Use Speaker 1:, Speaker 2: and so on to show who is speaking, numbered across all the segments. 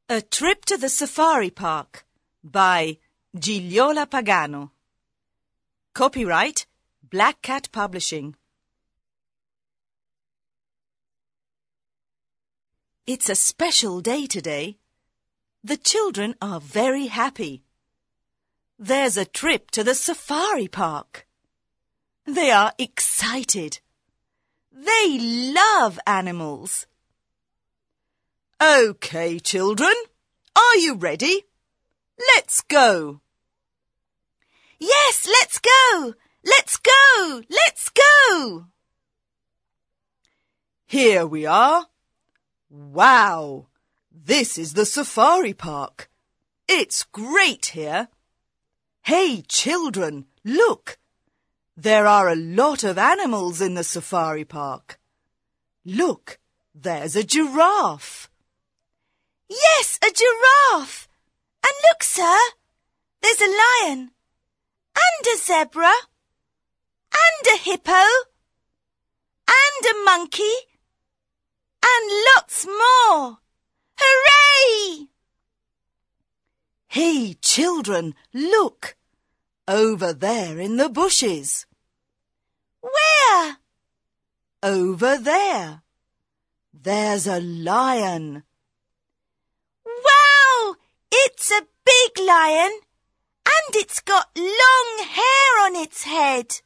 Speaker 1: A Trip to the Safari Park by Gigliola Pagano. Copyright Black Cat Publishing. It's a special day today. The children are very happy. There's a trip to the safari park. They are excited. They love animals. OK, children, are you ready? Let's go.
Speaker 2: Yes, let's go! Let's go! Let's go!
Speaker 1: Here we are. Wow! This is the safari park. It's great here. Hey, children, look! There are a lot of animals in the safari park. Look, there's a giraffe.
Speaker 2: Yes, a giraffe! And look, sir, there's a lion, and a zebra, and a hippo, and a monkey, and lots more. Hooray!
Speaker 1: Hey, children, look! Over there in the bushes.
Speaker 2: Where?
Speaker 1: Over there. There's a lion.
Speaker 2: Wow! It's a big lion, and it's got long hair on its head.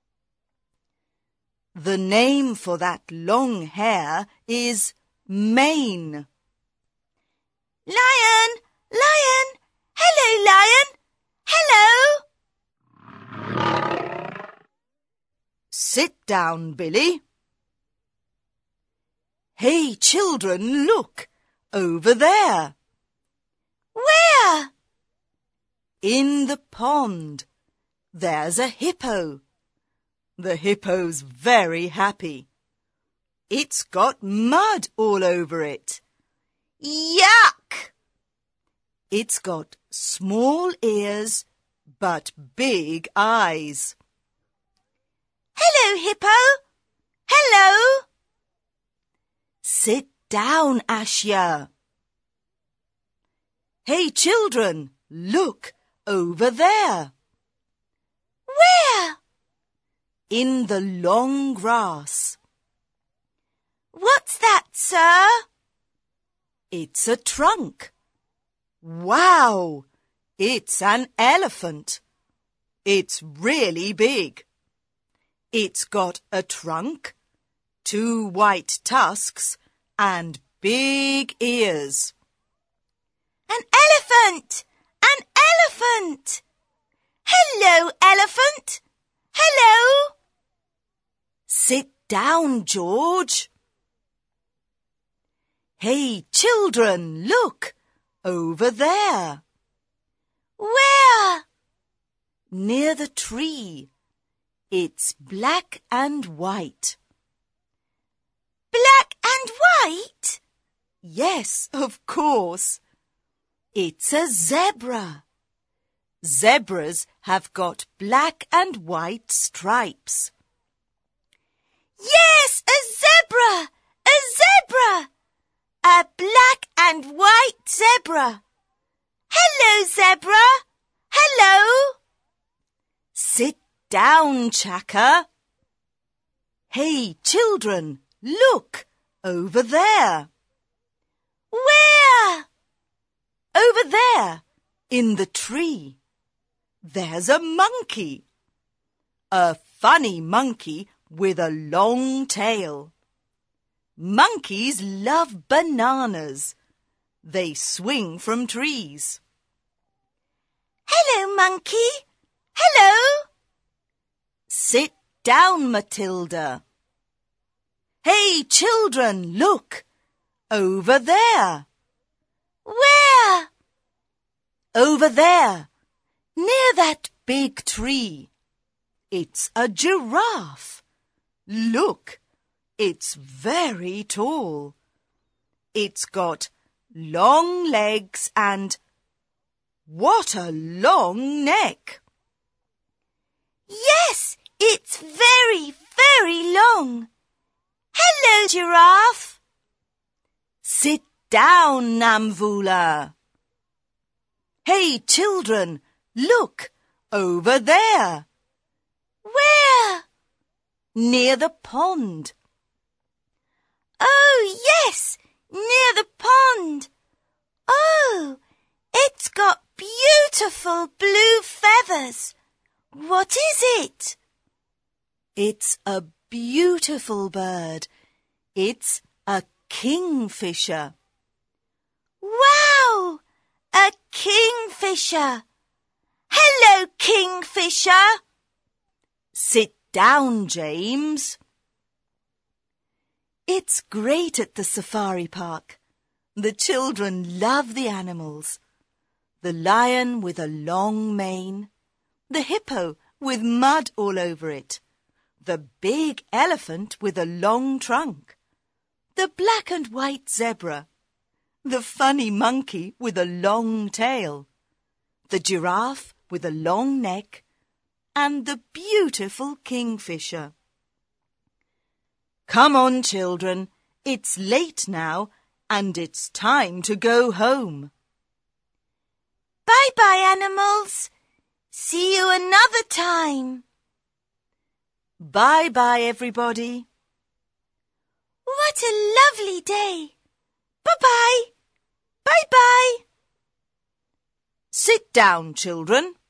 Speaker 1: The name for that long hair is mane.
Speaker 2: Lion! Lion! Hello, lion! Hello!
Speaker 1: Sit down, Billy. Hey, children, look! Over there.
Speaker 2: Where?
Speaker 1: In the pond. There's a hippo. The hippo's very happy. It's got mud all over it.
Speaker 2: Yuck!
Speaker 1: It's got small ears but big eyes.
Speaker 2: Hello, hippo. Hello.
Speaker 1: Sit down, Ashya. Hey, children, look over there.
Speaker 2: Where?
Speaker 1: In the long grass.
Speaker 2: What's that, sir?
Speaker 1: It's a trunk. Wow! It's an elephant. It's really big. It's got a trunk, 2 white tusks, and big ears.
Speaker 2: An elephant! An elephant! Hello, elephant! Hello!
Speaker 1: Sit down, George. Hey, children, look! Over there.
Speaker 2: Where?
Speaker 1: Near the tree. It's black and white.
Speaker 2: Black and white?
Speaker 1: Yes, of course. It's a zebra. Zebras have got black and white stripes.
Speaker 2: Yes, a zebra! A zebra! A black and white zebra. Hello, zebra. Hello.
Speaker 1: Sit down, Chaka. Hey, children, look over there.
Speaker 2: Where?
Speaker 1: Over there, in the tree. There's a monkey. A funny monkey with a long tail. Monkeys love bananas. They swing from trees.
Speaker 2: Hello, monkey. Hello.
Speaker 1: Sit down, Matilda. Hey, children, look. Over there.
Speaker 2: Where?
Speaker 1: Over there, near that big tree. It's a giraffe. Look, it's very tall. It's got long legs and what a long neck.
Speaker 2: Yes, it's very, very long. Hello, giraffe.
Speaker 1: Sit down, Namvula. Hey, children, look, over there.
Speaker 2: Where?
Speaker 1: Near the pond.
Speaker 2: Oh, yes, near the pond. Oh, it's got beautiful blue feathers. What is it?
Speaker 1: It's a beautiful bird. It's a kingfisher.
Speaker 2: Wow, a kingfisher. Hello, kingfisher.
Speaker 1: Sit down, James. It's great at the safari park. The children love the animals. The lion with a long mane, the hippo with mud all over it, the big elephant with a long trunk, the black and white zebra, the funny monkey with a long tail, the giraffe with a long neck, and the beautiful kingfisher. Come on, children, it's late now and it's time to go home.
Speaker 2: Bye-bye, animals. See you another time.
Speaker 1: Bye-bye, everybody.
Speaker 2: What a lovely day. Bye-bye. Bye-bye.
Speaker 1: Sit down, children.